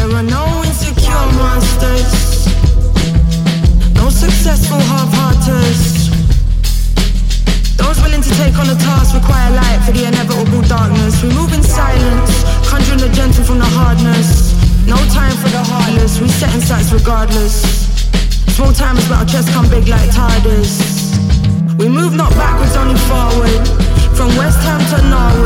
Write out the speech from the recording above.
There are no insecure monsters, no successful half-hearters. Those willing to take on the task require light for the inevitable darkness. We move in silence, conjuring the gentle from the hardness. No time for the heartless, we set in sights regardless. Small time is but our chest come big like TARDIS. We move not backwards, only forward. From West Ham to Norway,